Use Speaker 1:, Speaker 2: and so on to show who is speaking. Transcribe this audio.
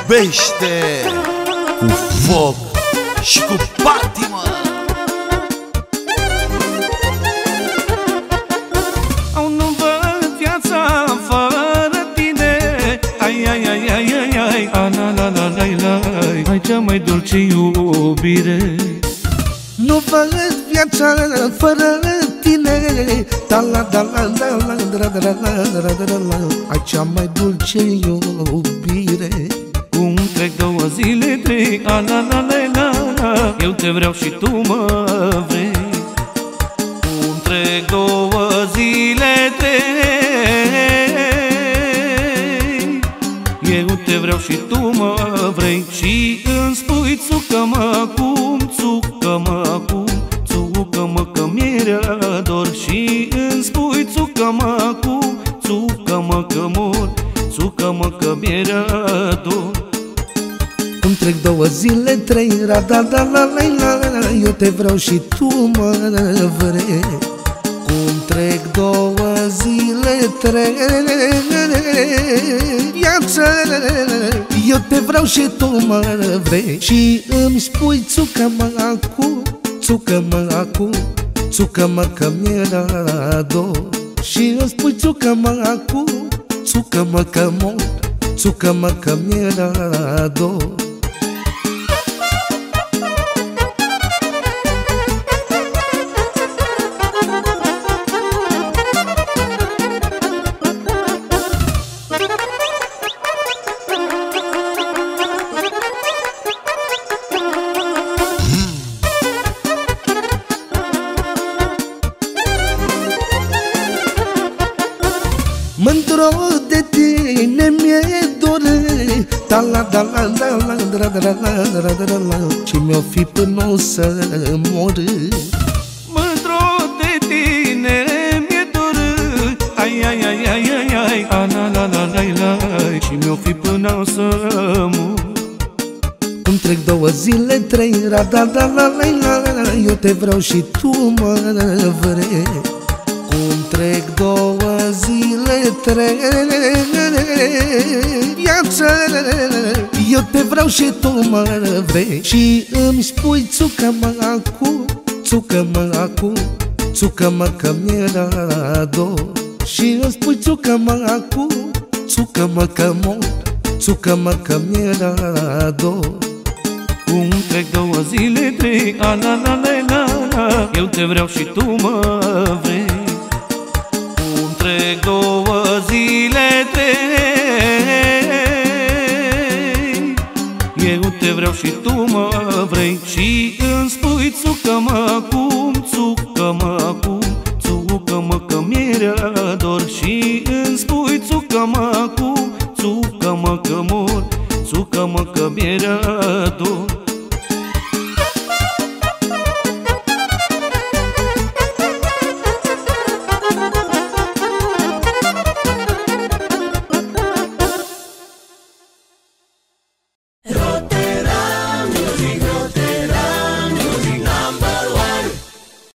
Speaker 1: iubește cu foc și cu patimă.
Speaker 2: Au, nu văd viața fără tine. Ai, ai, ai, ai, ai, ai, a, la, la, la, la, la, ai cea mai dulce iubire.
Speaker 3: Nu văd viața fără tine. Da la da la la la la la la la la. Ai cea mai dulce iubire.
Speaker 2: Cum trec 2 zile, 3, a, la, la, la, la, la, eu te vreau și tu mă vrei. Cum trec 2 zile, 3, eu te vreau și tu mă vrei. Și îmi spui țucă-mă cum, țucă-mă acum, țucă-mă că mi-e dor. Și îmi spui țucă-mă cum, țucă-mă că mor, țucă-mă că mi-e dor.
Speaker 3: Cum trec 2 zile, 3, ra da da la la la, eu te vreau și tu mă vrei. Cum trec 2 zile, 3, viață, eu te vreau și tu mă vrei. Și îmi spui țucă-mă acum, țucă-mă acum, țucă-mă că mi-e dor. Și îmi spui țucă-mă acum, țucă-mă că mor, țucă-mă că mi-e dor. Mândro de tine mi-e dor, da la da la la la la la la la la, ce mi-o fi până o să mor.
Speaker 2: Mândro de tine mi-e dor, ai, ai, ai, ai, ai, ai, a, la, la, la, la, la, și mi-o fi până o să mor.
Speaker 3: Cum trec 2 zile, 3, ra da da la la la, eu te vreau și tu mă vrei. Cum trec 2 zile, 3, viață, eu te vreau și tu mă vrei. Și îmi spui țucă-mă acum, țucă-mă acum, țucă-mă că mi-e dor. Și îmi spui țucă-mă acum, țucă-mă că mor, țucă-mă că mi-e dor.
Speaker 2: Cum trec 2 zile, 3, a, la, la, la, la, la, eu te vreau și tu mă vrei. Cum trec 2 zile, 3, eu te vreau și tu mă vrei. Și îmi spui țucă-mă acum, țucă-mă acum, țucă-mă că mi-e dor. Și îmi spui țucă-mă acum, țucă-mă că mor, țucă-mă că mi-e dor.